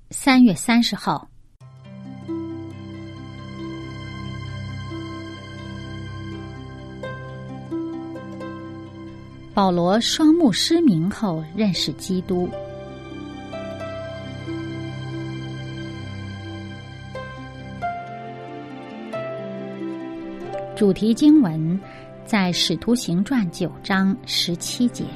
3月30号，保罗双目失明后认识基督。主题经文在《使徒行传》9章17节。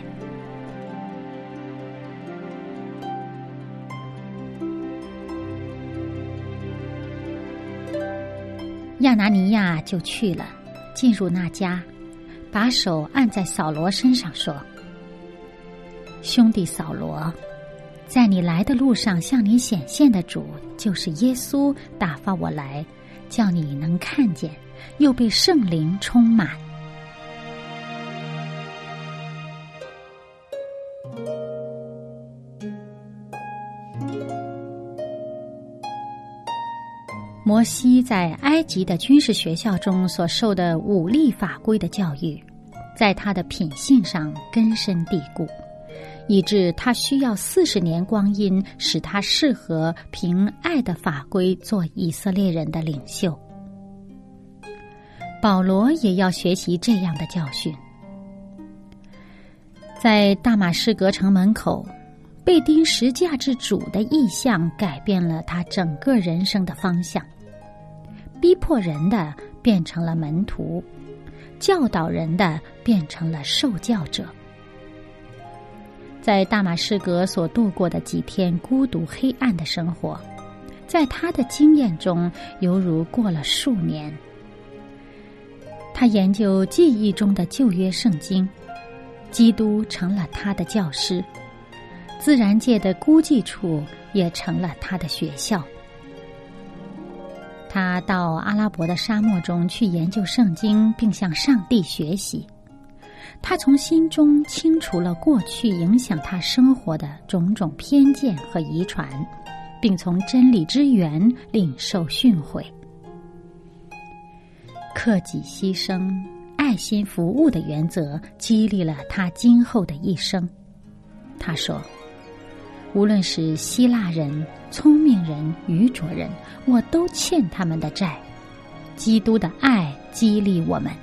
亚拿尼亚就去了，进入那家，把手按在扫罗身上说：“兄弟扫罗，在你来的路上向你显现的主，就是耶稣，打发我来，叫你能看见，又被圣灵充满。”摩西在埃及的军事学校中所受的武力法规的教育，在他的品性上根深蒂固，以致他需要40年光阴，使他适合凭爱的法规做以色列人的领袖。保罗也要学习这样的教训。在大马士革城门口，被钉十架之主的意象改变了他整个人生的方向。逼迫人的变成了门徒，教导人的变成了受教者。在大马士革所度过的几天孤独黑暗的生活，在他的经验中犹如过了数年。他研究记忆中的旧约圣经，基督成了他的教师，自然界的孤寂处也成了他的学校。他到阿拉伯的沙漠中去研究圣经，并向上帝学习。他从心中清除了过去影响他生活的种种偏见和遗传，并从真理之源领受训诲。克己牺牲、爱心服务的原则激励了他今后的一生。他说：“无论是希腊人、聪明人、愚拙人，我都欠他们的债。基督的爱激励我们。”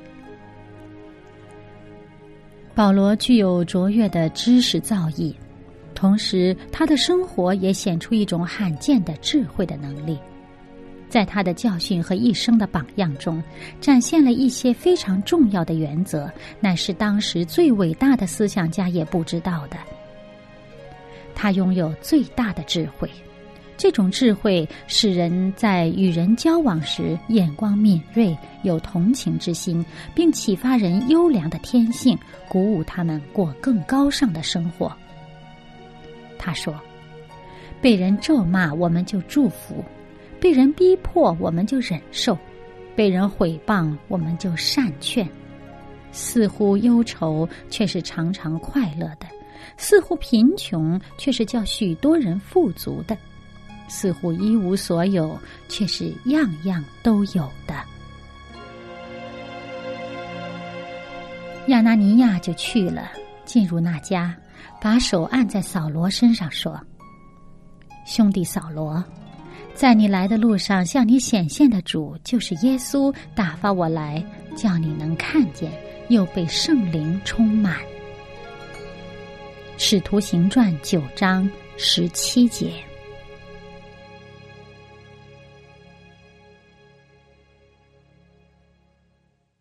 保罗具有卓越的知识造诣，同时他的生活也显出一种罕见的智慧的能力。在他的教训和一生的榜样中，展现了一些非常重要的原则，乃是当时最伟大的思想家也不知道的。他拥有最大的智慧，这种智慧使人在与人交往时眼光敏锐，有同情之心，并启发人优良的天性，鼓舞他们过更高尚的生活。他说：“被人咒骂，我们就祝福；被人逼迫，我们就忍受；被人毁谤，我们就善劝。似乎忧愁，却是常常快乐的；似乎贫穷，却是叫许多人富足的；似乎一无所有，却是样样都有的。”亚拿尼亚就去了，进入那家，把手按在扫罗身上说：“兄弟扫罗，在你来的路上向你显现的主，就是耶稣，打发我来，叫你能看见，又被圣灵充满。”使徒行传9章17节。